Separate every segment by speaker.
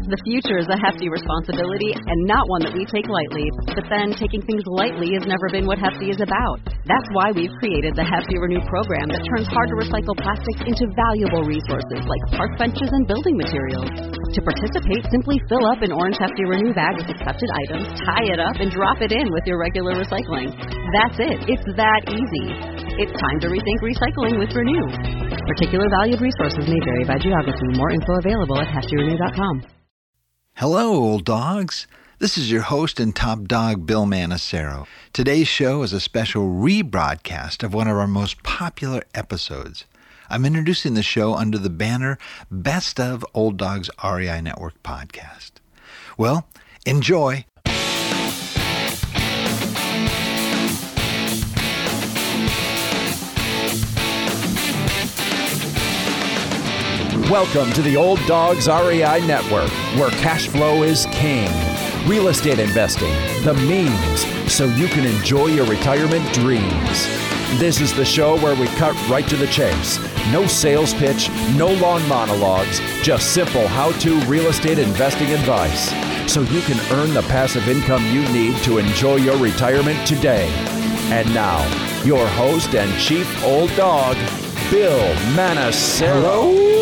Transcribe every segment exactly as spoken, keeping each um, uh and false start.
Speaker 1: The future is a hefty responsibility and not one that we take lightly. But then, taking things lightly has never been what Hefty is about. That's why we've created the Hefty Renew program that turns hard-to-recycle plastics into valuable resources like park benches and building materials. To participate, simply fill up an orange Hefty Renew bag with accepted items, tie it up, and drop it in with your regular recycling. That's it. It's that easy. It's time to rethink recycling with Renew. Particular valued resources may vary by geography. More info available at hefty renew dot com.
Speaker 2: Hello, old dogs. This is your host and top dog, Bill Manacero. Today's show is a special rebroadcast of one of our most popular episodes. I'm introducing the show under the banner Best of Old Dogs R E I Network Podcast. Well, enjoy.
Speaker 3: Welcome to the Old Dogs R E I Network, where cash flow is king. Real estate investing, the means, so you can enjoy your retirement dreams. This is the show where we cut right to the chase. No sales pitch, no long monologues, just simple how-to real estate investing advice, so you can earn the passive income you need to enjoy your retirement today. And now, your host and chief old dog, Bill Manacero.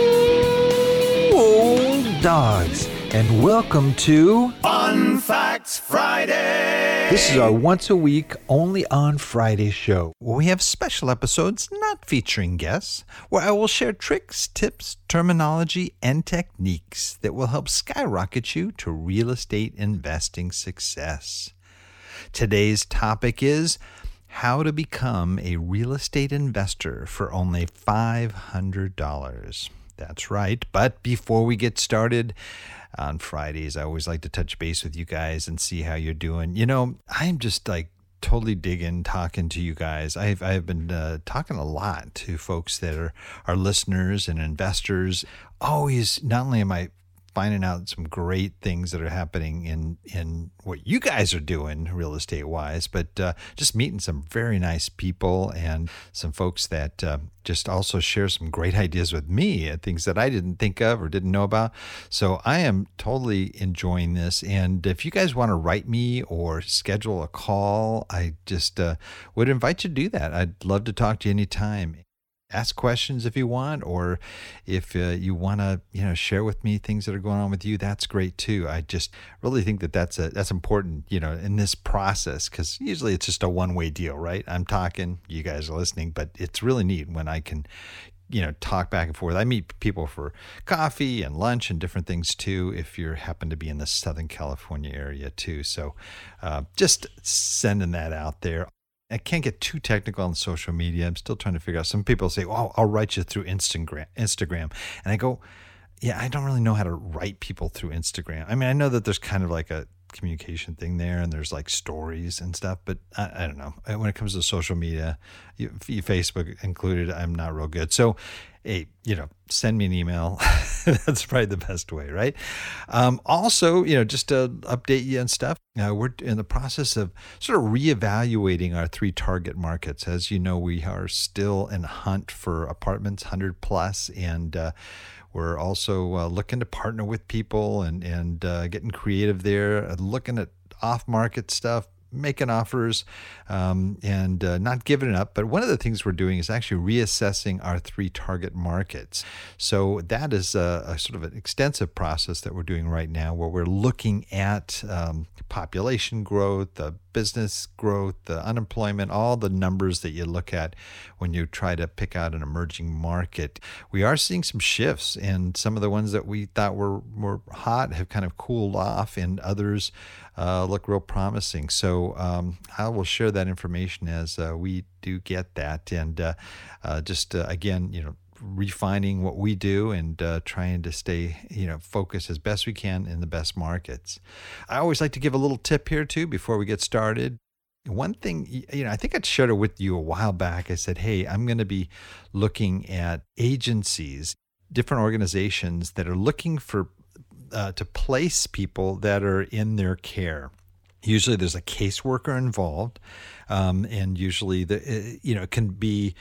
Speaker 2: Dogs, and welcome to
Speaker 4: Fun Facts Friday.
Speaker 2: This is our once a week, only on Friday show, where we have special episodes not featuring guests, where I will share tricks, tips, terminology, and techniques that will help skyrocket you to real estate investing success. Today's topic is how to become a real estate investor for only five hundred dollars. That's right. But before we get started on Fridays, I always like to touch base with you guys and see how you're doing. You know, I'm just like totally digging talking to you guys. I've I've been uh, talking a lot to folks that are, are listeners and investors. Always, not only am I finding out some great things that are happening in, in what you guys are doing real estate wise, but uh, just meeting some very nice people and some folks that uh, just also share some great ideas with me and things that I didn't think of or didn't know about. So I am totally enjoying this. And if you guys want to write me or schedule a call, I just uh, would invite you to do that. I'd love to talk to you anytime. Ask questions if you want, or if uh, you want to, you know, share with me things that are going on with you. That's great too. I just really think that that's a that's important, you know, in this process, because usually it's just a one-way deal, right? I'm talking, you guys are listening, but it's really neat when I can, you know, talk back and forth. I meet people for coffee and lunch and different things too, if you happen to be in the Southern California area too. So uh, just sending that out there. I can't get too technical on social media. I'm still trying to figure out. Some people say, "Oh, I'll write you through Instagram." Instagram, and I go, "Yeah, I don't really know how to write people through Instagram." I mean, I know that there's kind of like a communication thing there, and there's like stories and stuff, but I, I don't know. When it comes to social media, you, Facebook included, I'm not real good. So, hey, you know, send me an email. That's probably the best way, right? Um, also, you know, just to update you and stuff, uh, we're in the process of sort of reevaluating our three target markets. As you know, we are still in hunt for apartments, one hundred plus, and uh, we're also uh, looking to partner with people and, and uh, getting creative there, looking at off-market stuff, making offers, um, and uh, not giving it up. But one of the things we're doing is actually reassessing our three target markets. So that is a, a sort of an extensive process that we're doing right now, where we're looking at um, population growth, the business growth, the unemployment, all the numbers that you look at when you try to pick out an emerging market. We are seeing some shifts, and some of the ones that we thought were, were hot have kind of cooled off, and others uh, look real promising. So um, I will share that information as uh, we do get that, and uh, uh, just uh, again, you know, refining what we do and uh, trying to stay, you know, focused as best we can in the best markets. I always like to give a little tip here too before we get started. One thing, you know, I think I shared it with you a while back. I said, hey, I'm going to be looking at agencies, different organizations that are looking for uh, to place people that are in their care. Usually there's a caseworker involved, um, and usually the you know it can be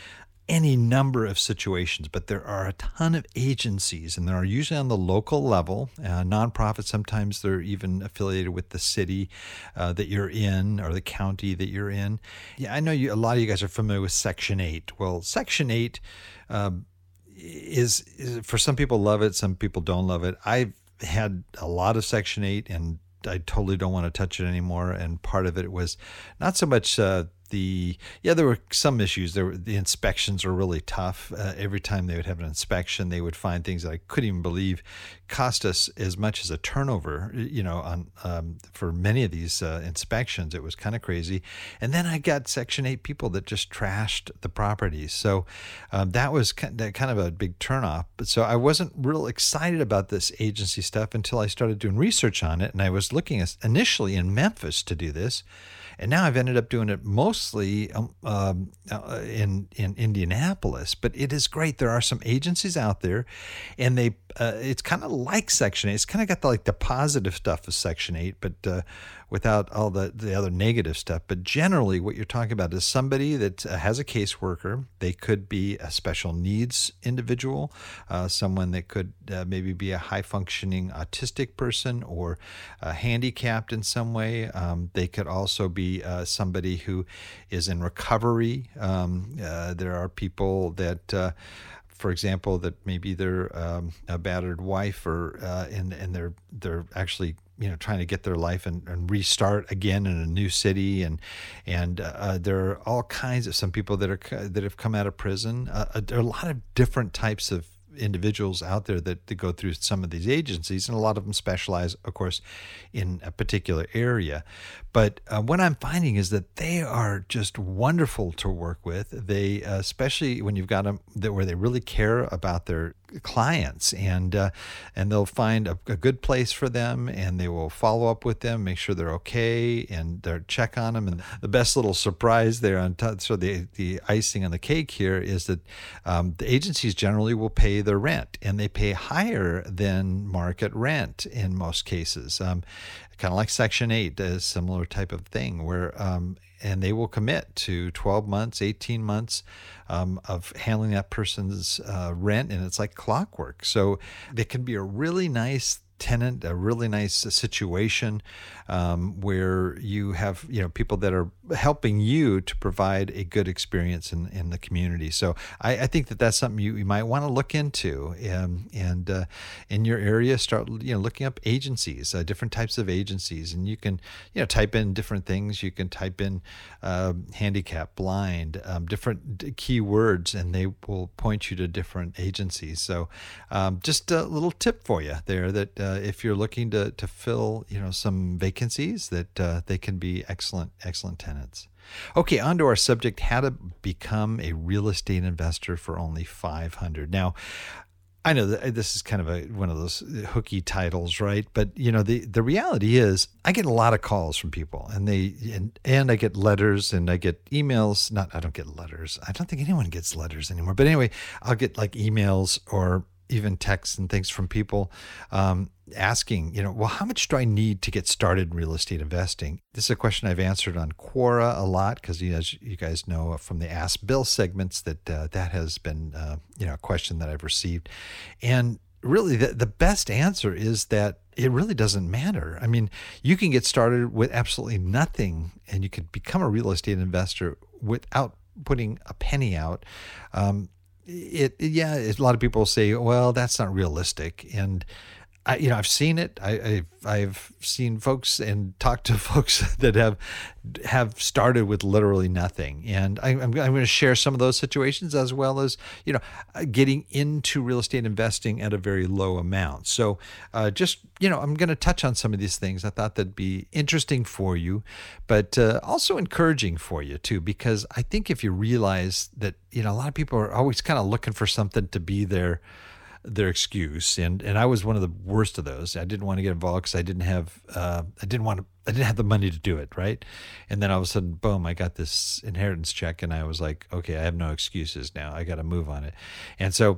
Speaker 2: any number of situations, but there are a ton of agencies, and they are usually on the local level. Uh, nonprofits, sometimes they're even affiliated with the city uh, that you're in or the county that you're in. Yeah, I know you, a lot of you guys are familiar with Section eight. Well, Section eight um, is, is, for some people love it, some people don't love it. I've had a lot of Section eight, and I totally don't want to touch it anymore. And part of it was not so much uh, the, yeah, there were some issues. There were, the inspections were really tough. Uh, every time they would have an inspection, they would find things that I couldn't even believe cost us as much as a turnover, you know, on um, for many of these uh, inspections. It was kind of crazy. And then I got Section eight people that just trashed the properties. So um, that was kind of, kind of a big turnoff. But so I wasn't real excited about this agency stuff until I started doing research on it. And I was looking at, initially in Memphis to do this. And now I've ended up doing it mostly um, um, uh, in in Indianapolis. But it is great. There are some agencies out there, and they uh, it's kind of like Section eight. It's kind of got the, like the positive stuff of Section eight, but uh, without all the, the other negative stuff. But generally, what you're talking about is somebody that uh, has a caseworker. They could be a special needs individual, uh, someone that could uh, maybe be a high-functioning autistic person or uh, handicapped in some way. Um, they could also be Uh, somebody who is in recovery. Um, uh, there are people that, uh, for example, that maybe they're um, a battered wife, or uh, and and they're they're actually you know trying to get their life and, and restart again in a new city, and and uh, there are all kinds of some people that are that have come out of prison. Uh, there are a lot of different types of individuals out there that, that go through some of these agencies, and a lot of them specialize, of course, in a particular area. But uh, what I'm finding is that they are just wonderful to work with. They, uh, especially when you've got them that where they really care about their clients, and uh, and they'll find a, a good place for them, and they will follow up with them, make sure they're okay, and they'll check on them. And the best little surprise there on top, so the the icing on the cake here is that um, the agencies generally will pay their rent, and they pay higher than market rent in most cases. Um, kind of like Section eight, a similar type of thing where, um, and they will commit to twelve months, eighteen months um, of handling that person's uh, rent, and it's like clockwork. So it can be a really nice tenant, a really nice situation um, where you have, you know, people that are helping you to provide a good experience in, in the community. So I, I think that that's something you, you might want to look into, um, and uh, in your area, start, you know, looking up agencies, uh, different types of agencies, and you can, you know, type in different things. You can type in uh, handicap, blind, um, different keywords, and they will point you to different agencies. So um, just a little tip for you there that uh, if you're looking to to fill, you know, some vacancies, that uh, they can be excellent, excellent tenants. Okay, on to our subject: how to become a real estate investor for only five hundred dollars. Now, I know that this is kind of a one of those hooky titles, right? But you know, the the reality is, I get a lot of calls from people, and they and, and I get letters, and I get emails. Not, I don't get letters. I don't think anyone gets letters anymore. But anyway, I'll get like emails or even texts and things from people um, asking, you know, well, how much do I need to get started in real estate investing? This is a question I've answered on Quora a lot because, you know, as you guys know from the Ask Bill segments, that uh, that has been, uh, you know, a question that I've received. And really, the, the best answer is that it really doesn't matter. I mean, you can get started with absolutely nothing, and you could become a real estate investor without putting a penny out. Um, It, yeah, a lot of people say, well, that's not realistic. And I, you know, I've seen it. I, I've, I've seen folks and talked to folks that have have started with literally nothing. And I, I'm, I'm going to share some of those situations, as well as, you know, getting into real estate investing at a very low amount. So uh, just, you know, I'm going to touch on some of these things. I thought that'd be interesting for you, but uh, also encouraging for you too, because I think if you realize that, you know, a lot of people are always kind of looking for something to be their their excuse, and and I was one of the worst of those. I didn't want to get involved because I didn't have uh, I didn't want to I didn't have the money to do it, right? And then all of a sudden, boom, I got this inheritance check, and I was like, okay, I have no excuses now. I got to move on it. And so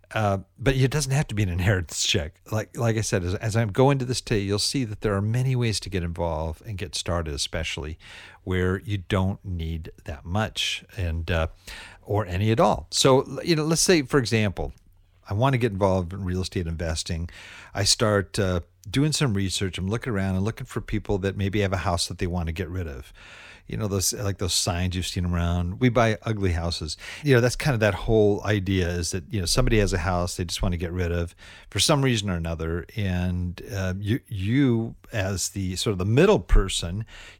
Speaker 2: Uh, but it doesn't have to be an inheritance check. Like like I said, as, as I go into this today, you'll see that there are many ways to get involved and get started, especially where you don't need that much and uh, or any at all. So, you know, let's say, for example, I want to get involved in real estate investing. I start uh, doing some research. I'm looking around and looking for people that maybe have a house that they want to get rid of. You know, those like those signs you've seen around. We buy ugly houses. You know, that's kind of that whole idea is that, you know, somebody has a house they just want to get rid of for some reason or another. And uh, you, you as the sort of the middle person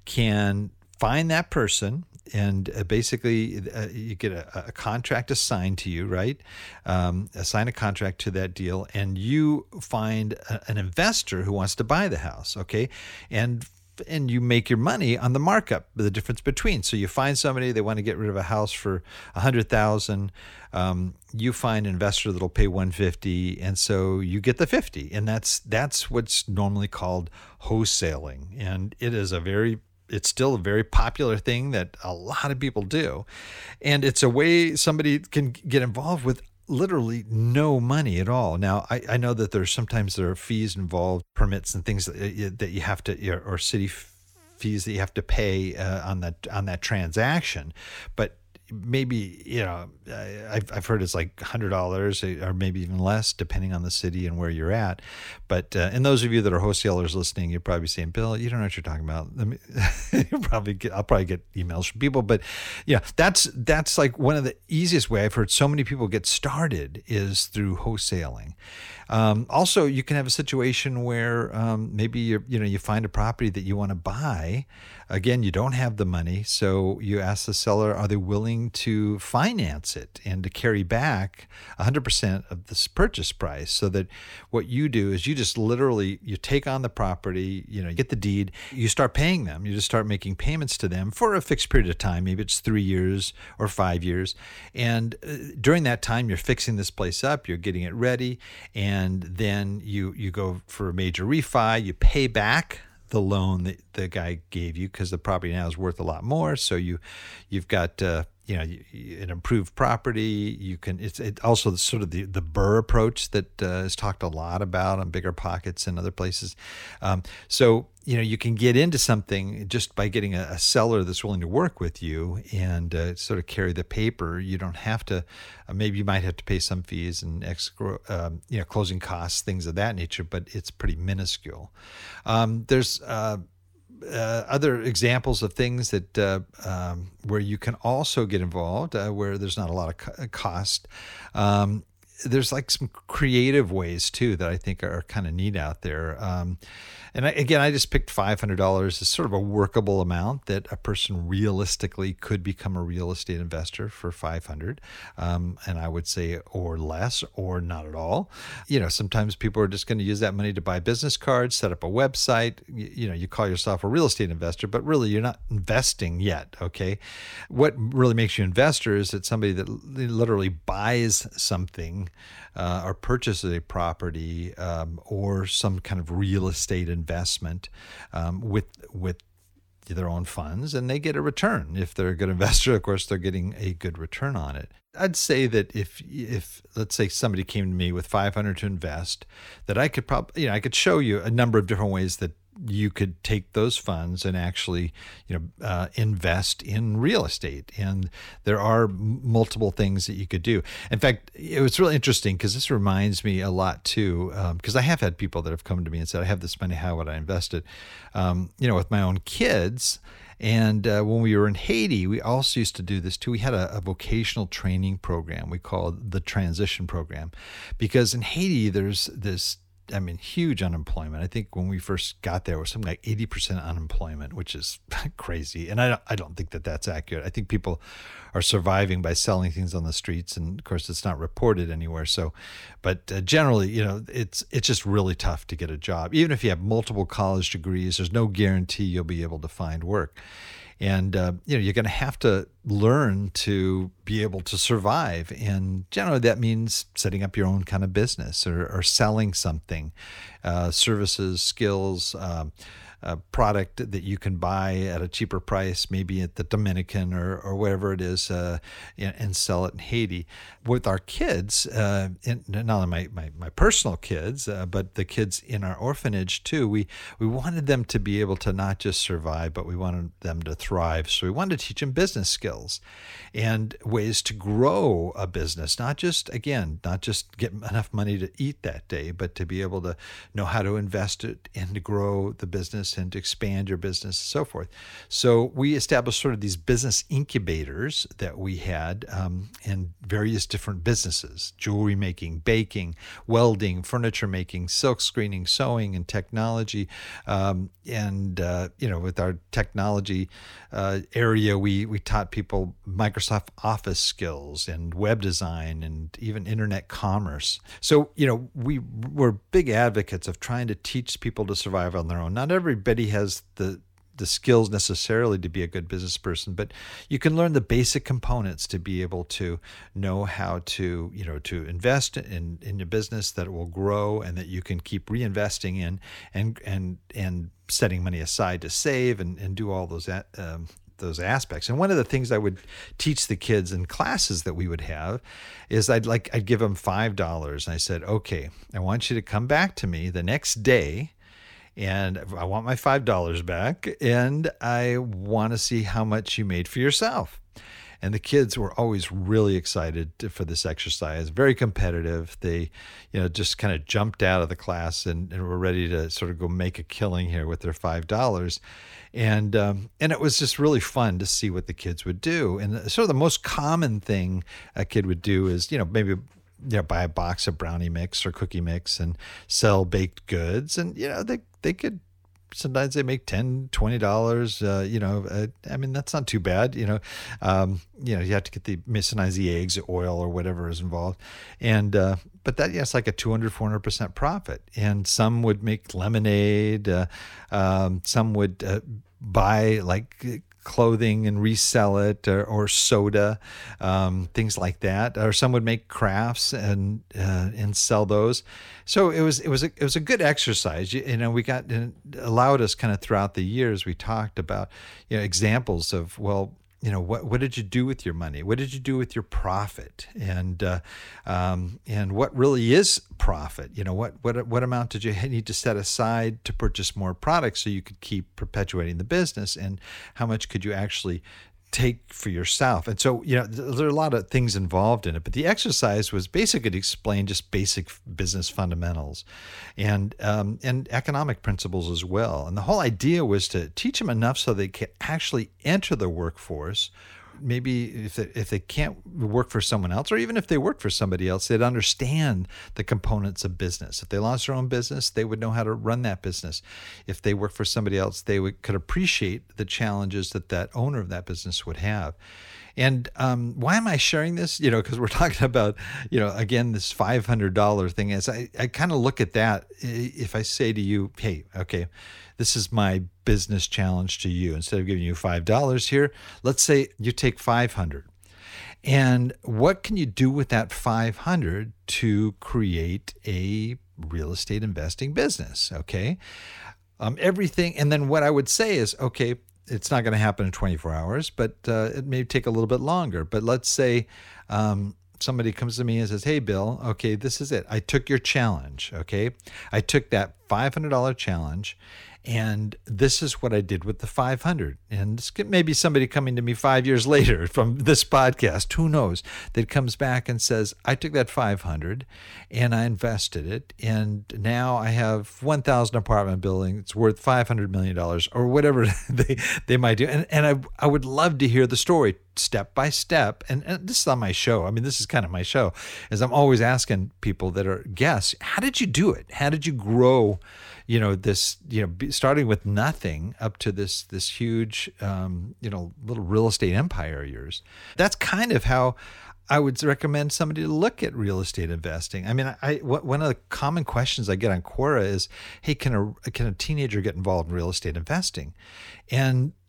Speaker 2: can find that person. And uh, basically, uh, you get a, a contract assigned to you, right? Um, assign a contract to that deal, and you find a, an investor who wants to buy the house, okay? And and you make your money on the markup, the difference between. So you find somebody, they want to get rid of a house for one hundred thousand dollars. Um, you find an investor that'll pay one hundred fifty thousand dollars, and so you get the fifty. And that's that's what's normally called wholesaling. And it is a very It's still a very popular thing that a lot of people do. And it's a way somebody can get involved with literally no money at all. Now, I, I know that there's sometimes there are fees involved, permits and things that you, that you have to, or city fees that you have to pay uh, on that on that transaction. But maybe, you know, I've, I've heard it's like one hundred dollars or maybe even less, depending on the city and where you're at. But, uh, and those of you that are wholesalers listening, you're probably saying, Bill, you don't know what you're talking about. Let me, you probably get, I'll probably get emails from people, but yeah, that's, that's like one of the easiest way I've heard so many people get started is through wholesaling. Um, also, you can have a situation where um, maybe you you know you find a property that you want to buy. Again, you don't have the money, so you ask the seller, are they willing to finance it and to carry back one hundred percent of this purchase price? So that what you do is you just literally you take on the property, you know, you get the deed, you start paying them, you just start making payments to them for a fixed period of time. Maybe it's three years or five years, and uh, during that time, you're fixing this place up, you're getting it ready, and And then you, you go for a major refi, you pay back the loan that the guy gave you because the property now is worth a lot more. So you, you've got uh, you know you, you, an improved property. You can it's it also the, sort of the, the BRRRR approach that uh, is talked a lot about on Bigger Pockets and other places. Um, so you know you can get into something just by getting a, a seller that's willing to work with you and uh, sort of carry the paper. You don't have to. Uh, maybe you might have to pay some fees and escrow, um, you know, closing costs, things of that nature, but it's pretty minuscule. Um, there's uh, uh, other examples of things that uh, um, where you can also get involved, uh, where there's not a lot of co- cost. Um, there's like some creative ways too that I think are kind of neat out there. Um, and I, again, I just picked five hundred dollars as sort of a workable amount that a person realistically could become a real estate investor for five hundred dollars. Um, and I would say, or less, or not at all. You know, sometimes people are just going to use that money to buy business cards, set up a website. You, you know, you call yourself a real estate investor, but really you're not investing yet. Okay. What really makes you an investor is that somebody that literally buys something Uh, or purchases a property um, or some kind of real estate investment um, with with their own funds, and they get a return. If they're a good investor, of course, they're getting a good return on it. I'd say that if if let's say somebody came to me with five hundred dollars to invest, that I could probably you know I could show you a number of different ways that you could take those funds and actually, you know, uh, invest in real estate. And there are m- multiple things that you could do. In fact, it was really interesting because this reminds me a lot too, because um, I have had people that have come to me and said, I have this money, how would I invest it? Um, you know, with my own kids. And uh, when we were in Haiti, we also used to do this too. We had a, a vocational training program we called the Transition Program, because in Haiti, there's this I mean, huge unemployment. I think when we first got there, it was something like eighty percent unemployment, which is crazy. And I don't, I don't think that that's accurate. I think people are surviving by selling things on the streets. And of course, it's not reported anywhere. So, but uh, generally, you know, it's, it's just really tough to get a job. Even if you have multiple college degrees, there's no guarantee you'll be able to find work. And, uh, you know, you're going to have to learn to be able to survive. And generally that means setting up your own kind of business or, or selling something. uh, services, skills, um, a product that you can buy at a cheaper price, maybe at the Dominican or, or wherever it is, uh, and, and sell it in Haiti. With our kids, uh, in, not only my, my, my personal kids, uh, but the kids in our orphanage too, we, we wanted them to be able to not just survive, but we wanted them to thrive. So we wanted to teach them business skills and ways to grow a business, not just, again, not just get enough money to eat that day, but to be able to know how to invest it and to grow the business and to expand your business and so forth. So we established sort of these business incubators that we had um, in various different businesses: jewelry making, baking, welding, furniture making, silk screening, sewing, and technology. Um, and, uh, you know, with our technology uh, area, we, we taught people Microsoft Office skills and web design and even internet commerce. So, you know, we were big advocates of trying to teach people to survive on their own. Not everybody has the the skills necessarily to be a good business person, but you can learn the basic components to be able to know how to, you know, to invest in, in your business that it will grow and that you can keep reinvesting in and and and setting money aside to save and, and do all those um, those aspects. And one of the things I would teach the kids in classes that we would have is I'd like I'd give them five dollars and I said, okay, I want you to come back to me the next day, and I want my five dollars back, and I want to see how much you made for yourself. And the kids were always really excited for this exercise, very competitive. They, you know, just kind of jumped out of the class and, and were ready to sort of go make a killing here with their five dollars. And um, and it was just really fun to see what the kids would do. And sort of the most common thing a kid would do is, you know, maybe you know, buy a box of brownie mix or cookie mix and sell baked goods. And, you know, they, they could, sometimes they make ten dollars, twenty dollars, uh, you know, uh, I mean, that's not too bad, you know, um, you know, you have to get the, sometimes the eggs, the oil or whatever is involved. And, uh, but that, yeah, it's like a two hundred, four hundred percent profit. And some would make lemonade. Uh, um, some would uh, buy like clothing and resell it, or, or soda, um, things like that. Or some would make crafts and uh, and sell those. So it was it was a, it was a good exercise. You, you know, we got it allowed us kind of throughout the years. We talked about, you know, examples of, well, you know, what what did you do with your money? What did you do with your profit? And uh, um, and what really is profit? You know, what what what amount did you need to set aside to purchase more products so you could keep perpetuating the business? And how much could you actually take for yourself? And so, you know, there are a lot of things involved in it, but the exercise was basically to explain just basic business fundamentals and um, and economic principles as well. And the whole idea was to teach them enough so they can actually enter the workforce. Maybe if they, if they can't work for someone else, or even if they work for somebody else, they'd understand the components of business. If they launched their own business, they would know how to run that business. If they work for somebody else, they would, could appreciate the challenges that that owner of that business would have. And um, why am I sharing this? You know, because we're talking about, you know, again, this five hundred dollars thing. As I, I kind of look at that, if I say to you, hey, okay, this is my business challenge to you. Instead of giving you five dollars here, let's say you take five hundred dollars. And what can you do with that five hundred dollars to create a real estate investing business? Okay. Um, everything. And then what I would say is, okay, it's not going to happen in twenty-four hours, but uh, it may take a little bit longer. But let's say um, somebody comes to me and says, hey, Bill, okay, this is it. I took your challenge, okay? I took that five hundred dollars challenge, and this is what I did with the five hundred dollars. And this could, maybe somebody coming to me five years later from this podcast, who knows, that comes back and says, I took that five hundred dollars and I invested it, and now I have one thousand apartment building. It's worth five hundred million dollars, or whatever they, they might do. And, and I, I would love to hear the story step by step. And, and this is on my show. I mean, this is kind of my show, is I'm always asking people that are guests, how did you do it? How did you grow, you know, this, you know, starting with nothing up to this, this huge, um, you know, little real estate empire of yours? That's kind of how I would recommend somebody to look at real estate investing. I mean, I, one of the common questions I get on Quora is, hey, can a, can a teenager get involved in real estate investing? And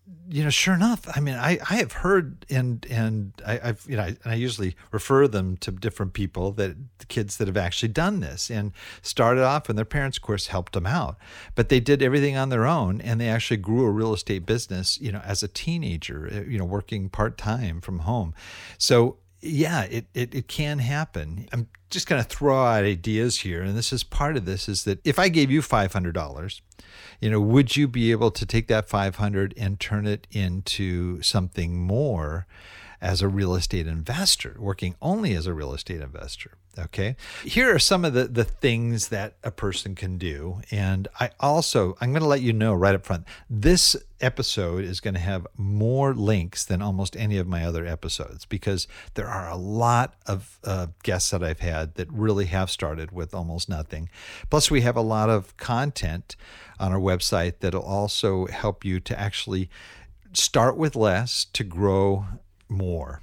Speaker 2: you know, sure enough, I mean, I, I have heard, and and I, I've you know, I, I usually refer them to different people, that the kids that have actually done this and started off, and their parents, of course, helped them out, but they did everything on their own, and they actually grew a real estate business, you know, as a teenager, you know, working part time from home. So yeah, it, it it can happen. I'm just going to throw out ideas here, and this is part of this, is that if I gave you five hundred dollars, you know, would you be able to take that five hundred dollars and turn it into something more as a real estate investor, working only as a real estate investor? Okay. Here are some of the, the things that a person can do. And I also, I'm going to let you know right up front, this episode is going to have more links than almost any of my other episodes, because there are a lot of uh, guests that I've had that really have started with almost nothing. Plus, we have a lot of content on our website that'll also help you to actually start with less to grow more.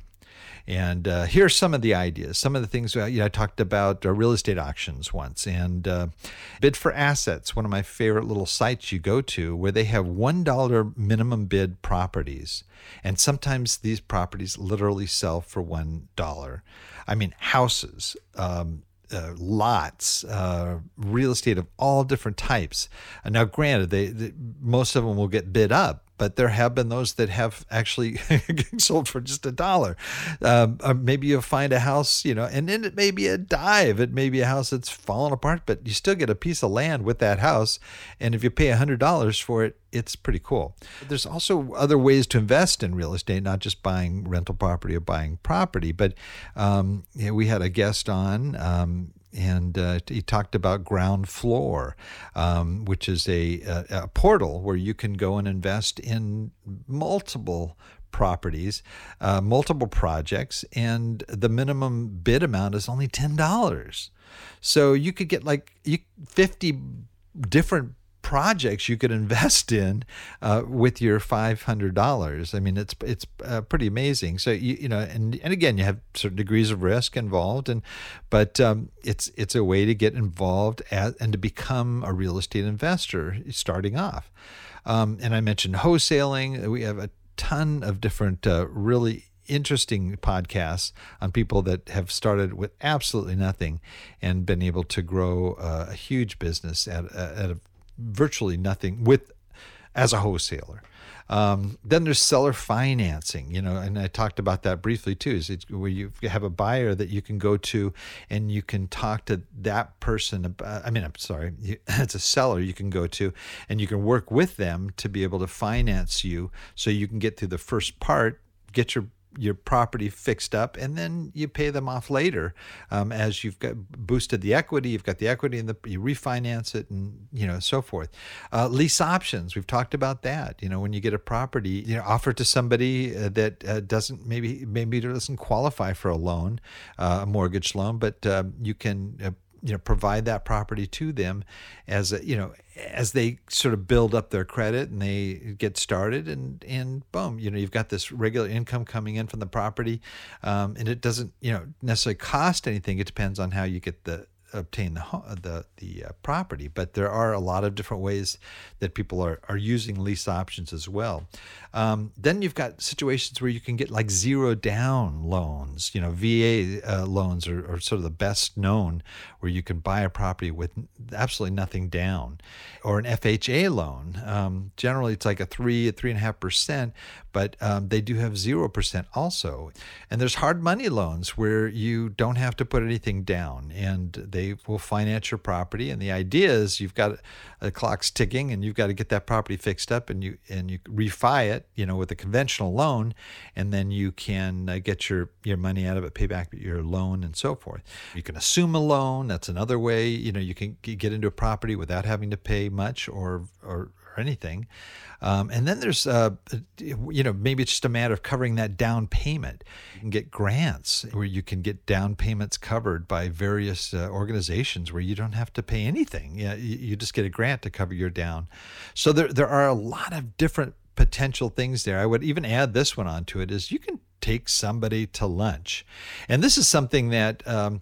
Speaker 2: And uh, here are some of the ideas, some of the things. Uh, you know, I talked about uh, real estate auctions once, and uh, Bid for Assets, one of my favorite little sites you go to, where they have one dollar minimum bid properties. And sometimes these properties literally sell for one dollar. I mean, houses, um, uh, lots, uh, real estate of all different types. And now, granted, they, they most of them will get bid up, but there have been those that have actually sold for just a dollar. Um, or maybe you'll find a house, you know, and then it may be a dive. It may be a house that's fallen apart, but you still get a piece of land with that house. And if you pay one hundred dollars for it, it's pretty cool. There's also other ways to invest in real estate, not just buying rental property or buying property. But um, you know, we had a guest on, um, and uh, he talked about Ground Floor, um, which is a, a, a portal where you can go and invest in multiple properties, uh, multiple projects, and the minimum bid amount is only ten dollars. So you could get like you, fifty different projects you could invest in uh, with your five hundred dollars. I mean, it's it's uh, pretty amazing. So you you know, and and again, you have certain degrees of risk involved, and but um, it's it's a way to get involved at, and to become a real estate investor starting off. Um, and I mentioned wholesaling. We have a ton of different uh, really interesting podcasts on people that have started with absolutely nothing and been able to grow uh, a huge business at at a virtually nothing with as a wholesaler. Um, then there's seller financing, you know, and I talked about that briefly too, is it's where you have a buyer that you can go to and you can talk to that person about, I mean, I'm sorry, you, it's a seller you can go to and you can work with them to be able to finance you so you can get through the first part, get your your property fixed up, and then you pay them off later um, as you've got boosted the equity. You've got the equity, and the, you refinance it, and you know so forth. Uh, lease options, we've talked about that. You know, when you get a property, you know, offer to somebody uh, that uh, doesn't maybe maybe doesn't qualify for a loan, uh, a mortgage loan, but uh, you can. Uh, you know, provide that property to them as a, you know, as they sort of build up their credit and they get started, and, and boom, you know, you've got this regular income coming in from the property. Um, and it doesn't, you know, necessarily cost anything. It depends on how you get the, obtain the the the uh, property, but there are a lot of different ways that people are are using lease options as well. Um, then you've got situations where you can get like zero down loans. You know, V A uh, loans are, are sort of the best known, where you can buy a property with absolutely nothing down, or an F H A loan. Um, generally, it's like a three, a three and a half percent, but um, they do have zero percent also. And there's hard money loans where you don't have to put anything down, and they will finance your property. And the idea is you've got a clock's ticking, and you've got to get that property fixed up, and you and you refi it, you know, with a conventional loan, and then you can uh, get your your money out of it, pay back your loan, and so forth. You can assume a loan. That's another way. You know, you can get into a property without having to pay much or or. or anything. Um, and then there's, uh, you know, maybe it's just a matter of covering that down payment. You can get grants where you can get down payments covered by various uh, organizations where you don't have to pay anything. Yeah, you, you just get a grant to cover your down. So there there are a lot of different potential things there. I would even add this one onto it, is you can take somebody to lunch. And this is something that um,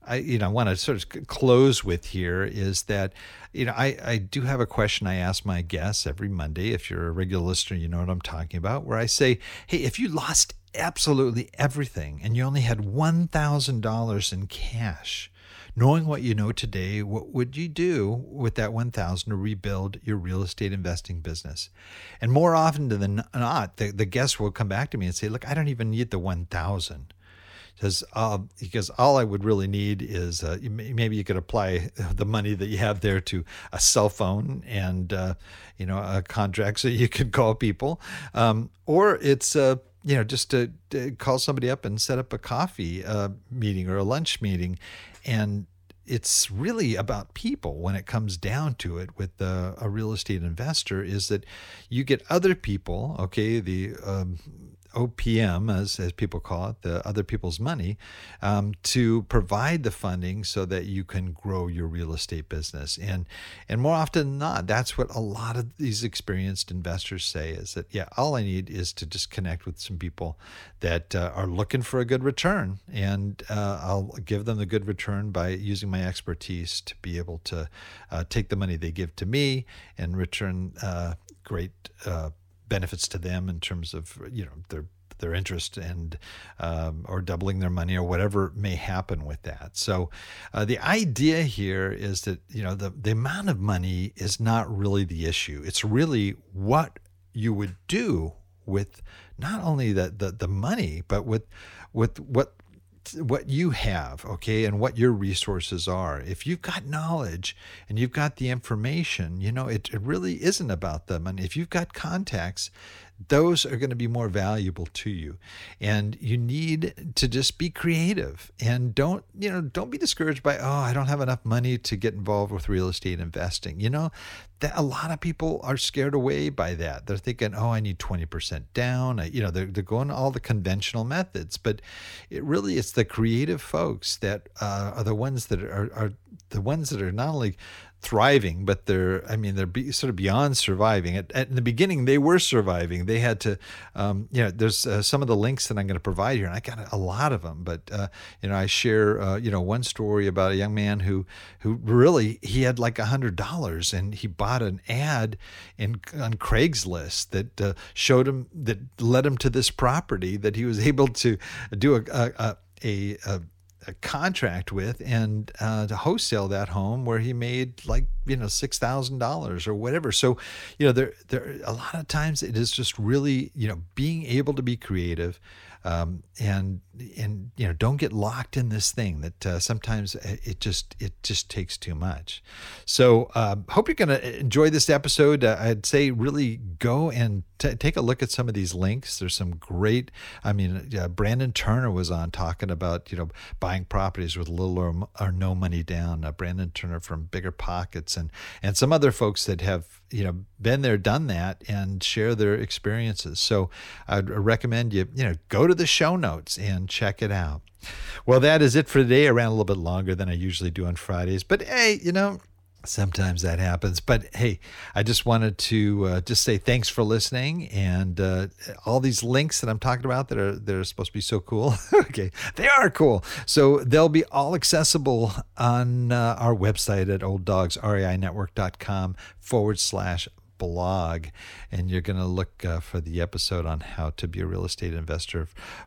Speaker 2: I, you know, want to sort of close with here is that, you know, I, I do have a question I ask my guests every Monday. If you're a regular listener, you know what I'm talking about, where I say, hey, if you lost absolutely everything and you only had one thousand dollars in cash, knowing what you know today, what would you do with that one thousand dollars to rebuild your real estate investing business? And more often than not, the, the guests will come back to me and say, look, I don't even need the one thousand dollars. Because, uh, because all I would really need is uh, maybe you could apply the money that you have there to a cell phone and uh, you know a contract so you could call people, um, or it's uh, you know just to, to call somebody up and set up a coffee uh, meeting or a lunch meeting, and it's really about people when it comes down to it with uh, a real estate investor. Is that you get other people, okay, the um, O P M, as as people call it, the other people's money, um, to provide the funding so that you can grow your real estate business. And and more often than not, that's what a lot of these experienced investors say is that, yeah, all I need is to just connect with some people that uh, are looking for a good return. And uh, I'll give them the good return by using my expertise to be able to uh, take the money they give to me and return uh, great uh benefits to them in terms of, you know, their their interest and um, or doubling their money or whatever may happen with that. So uh, the idea here is that, you know, the, the amount of money is not really the issue. It's really what you would do with not only the the, the money, but with with what what you have, okay, and what your resources are. If you've got knowledge and you've got the information, you know, it, it really isn't about the money. If you've got contacts, those are going to be more valuable to you. And you need to just be creative and don't, you know, don't be discouraged by, oh, I don't have enough money to get involved with real estate investing. You know, that a lot of people are scared away by that. They're thinking, oh, I need twenty percent down. I, you know, they're, they're going all the conventional methods, but it really, it's the creative folks that uh, are the ones that are, are the ones that are not only thriving, but they're, I mean, they're be, sort of beyond surviving. At, at in the beginning, they were surviving. They had to, um, you know, there's uh, some of the links that I'm going to provide here, and I got a lot of them, but, uh, you know, I share, uh, you know, one story about a young man who, who really, he had like a hundred dollars and he bought an ad in on Craigslist that uh, showed him, that led him to this property that he was able to do a, a, a, a a contract with and uh, to wholesale that home where he made like, you know, six thousand dollars or whatever. So, you know, there, there, a lot of times it is just really, you know, being able to be creative um, and, and, you know, don't get locked in this thing that uh, sometimes it just, it just takes too much. So uh, hope you're going to enjoy this episode. Uh, I'd say really go and t- take a look at some of these links. There's some great, I mean, uh, Brandon Turner was on talking about, you know, buying properties with little or, or no money down. Uh, Brandon Turner from Bigger Pockets and, and some other folks that have, you know, been there, done that, and share their experiences. So I'd recommend you, you know, go to the show notes and check it out. Well, that is it for today. I ran a little bit longer than I usually do on Fridays, but hey, you know, sometimes that happens. But hey, I just wanted to uh, just say thanks for listening, and uh, all these links that I'm talking about that are they're supposed to be so cool. Okay, they are cool. So they'll be all accessible on uh, our website at olddogsreinetwork.com forward slash blog, and you're going to look uh, for the episode on how to be a real estate investor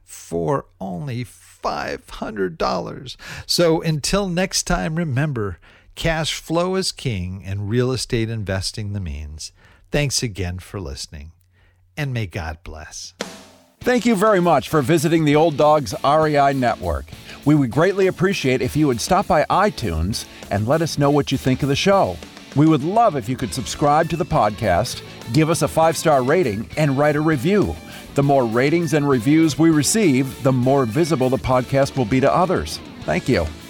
Speaker 2: for only five hundred dollars. So until next time, remember, cash flow is king and real estate investing the means. Thanks again for listening, and may God bless.
Speaker 3: Thank you very much for visiting the Old Dogs R E I Network. We would greatly appreciate if you would stop by iTunes and let us know what you think of the show. We would love if you could subscribe to the podcast, give us a five-star rating, and write a review. The more ratings and reviews we receive, the more visible the podcast will be to others. Thank you.